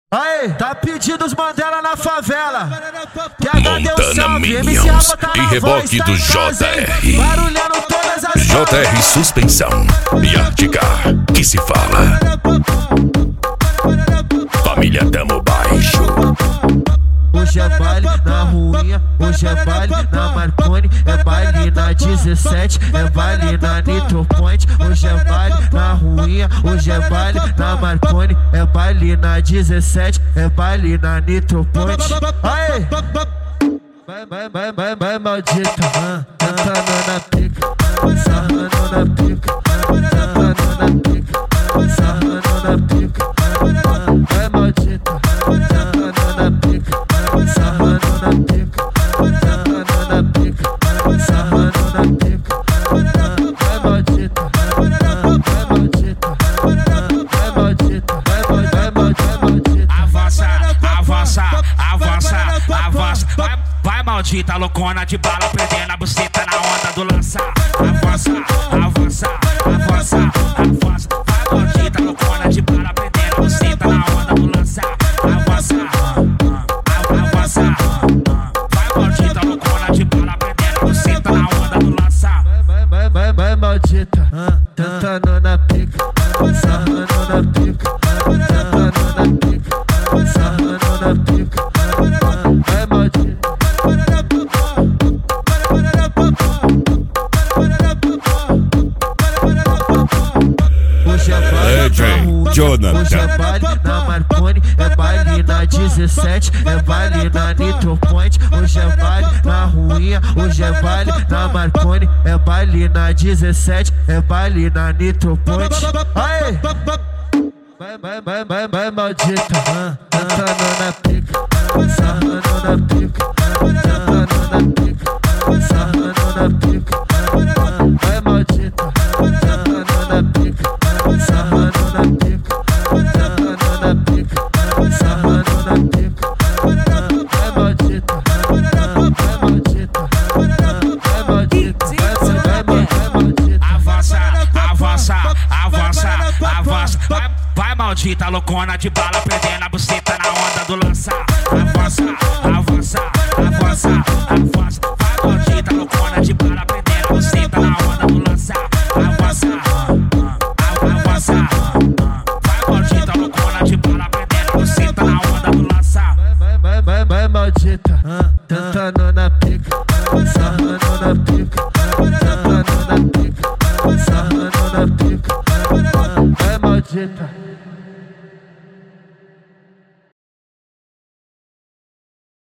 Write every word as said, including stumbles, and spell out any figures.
Aí, tá pedindo os Mandela na favela. Que H deu salve, M C Minions Rafa tá e na reboque voz, tá do em J casa, hein? R. Barulhando todas as J R Suspensão e Artigar, que se fala. Família Tamo Baixo. Hoje é baile na ruinha, hoje é baile na Marconi, é baile na dezessete, é baile na Nitro Point. Hoje é baile na ruinha, hoje é baile na Marconi, é baile na dezessete, é baile na Nitro Point. Aê! Vai, vai, vai, vai, vai, maldita, ah, cantando na pica, sarrando na pica, cantando na pica, sarrando na pica, vai, maldita, cantando na pica. Sarrando na pica, sarrando na pica, sarrando na pica. Vai maldita, vai maldita, vai maldita, vai maldita. Avança, avança, avança, avança. Vai, vai maldita, loucona de bala, prendendo a buceta na onda do lançar. Avança, avança, avança, avança. Vai maldita, loucona de bala, prendendo a buceta na onda do lançar. Avança. Vai maldita, loucona de bala, prendendo você tá na onda do lançar. Vai, vai, vai, vai maldita, tentando na pica, sarrando na pica, tentando na pica, sarrando na pica. Vai maldita. Hoje é baile na ruinha, hoje é baile na Marconi, é baile na dezessete, é baile na Nitro Point. Hoje é baile na ruinha, hoje é baile na Marconi, é baile na dezessete, é baile na Nitro Point. Aê! Vai, vai, vai, vai, vai, maldita, cantando na pica, sarrando na pica, cantando na pica, sarrando na pica. Vai maldita, cantando na pica, sarrando na pica, cantando na pica, sarrando na pica. Vai maldita, vai maldita, vai maldita, vai maldita. Avança, avança, avança, avança. Vai, vai maldita, loucona de bala, prendendo a buceta na onda do lançar. Avança, avança, avança, avança. Vai maldita, loucona de bala, prendendo a buceta na onda do lançar. Avança, avança. Vai maldita, loucona de bala, prendendo a buceta na onda do lançar. Vai, vai, vai, vai, maldita.